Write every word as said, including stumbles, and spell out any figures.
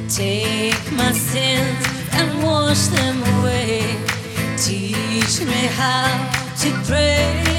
Take my sins and wash them away. Teach me how to pray.